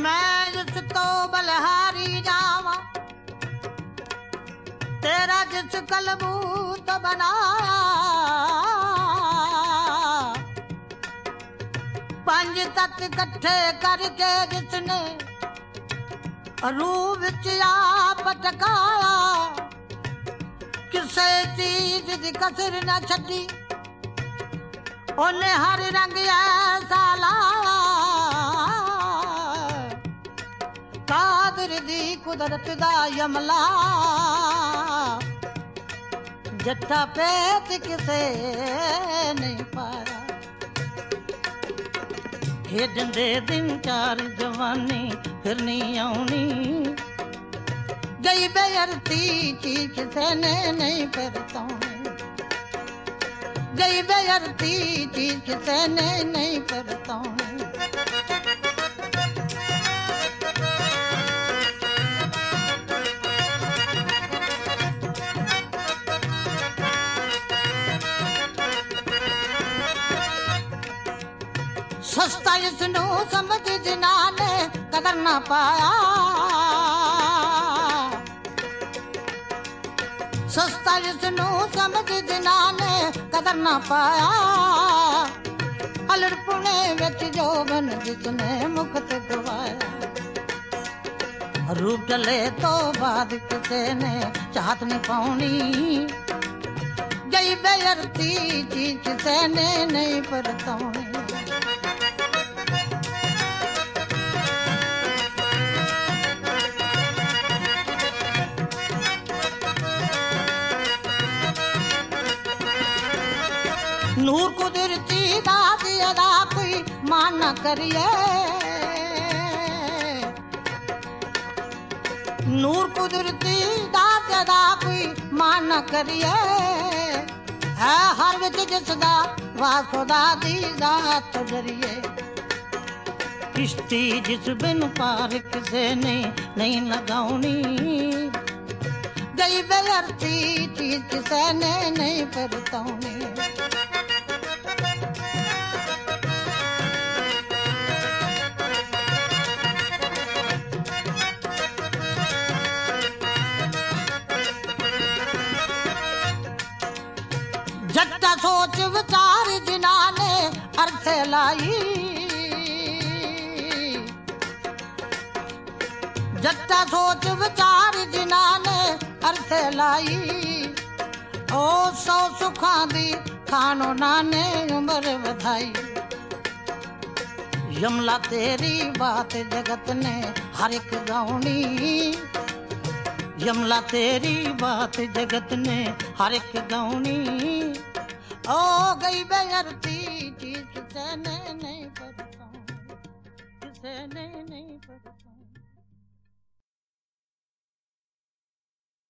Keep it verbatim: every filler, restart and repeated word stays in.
मैं जिस तो बलहारी जावा, तेरा जिस कलबूत बनाया, पंज तत्व इकट्ठे करके जिसने रूह विच आप टकाया, किसे चीज दी कसर न छड्डी, ओने हर रंग ऐसा लाया, कादर दी कुदरत दा यमला, जट्टा पेत किसे नहीं पाया। खेडन दे दिन चार जवानी फिर नहीं आउनी, गई बेअर्ती चीज किसे ने नहीं परताउनी, गई बेअर्ती चीज किसे ने नहीं परताउनी। सस्ता इसनू समझ जिना ने कदर ना पाया, सस्ता इसनू समझ जिना ने कदर ना पाया, अलड़पुणे विच जोबन जिसने मुक्त गवाया, रूप डले तो बाद किसे ने चाहत नहीं पाउनी, गई बेअर्ती चीज किसे ने नहीं परताउनी। नूर कुदरती दादी अदा कोई मान न करिए, नूर कुदरती दादी अदा कोई मान न करिए, है हर विच जिसदा वास खुदा दी जात जरिए, किश्ती जिस बिन पार किसे ने नहीं लगाउनी, गई बेअर्ती चीज किसे ने नहीं परताउनी। जट्टा सोच विचार जिना ने अर्थे लाई, जट्टा सोच विचार जिना ने अर्थे लाई, ओ सौ सुखां दी खानो नाने उम्र बधाई, यमला तेरी बात जगत ने हर एक गाउनी, यमला तेरी बात जगत ने हर एक गाउनी, ओ गई बेअर्ती चीज किसे ने नहीं परताउनी, किसे ने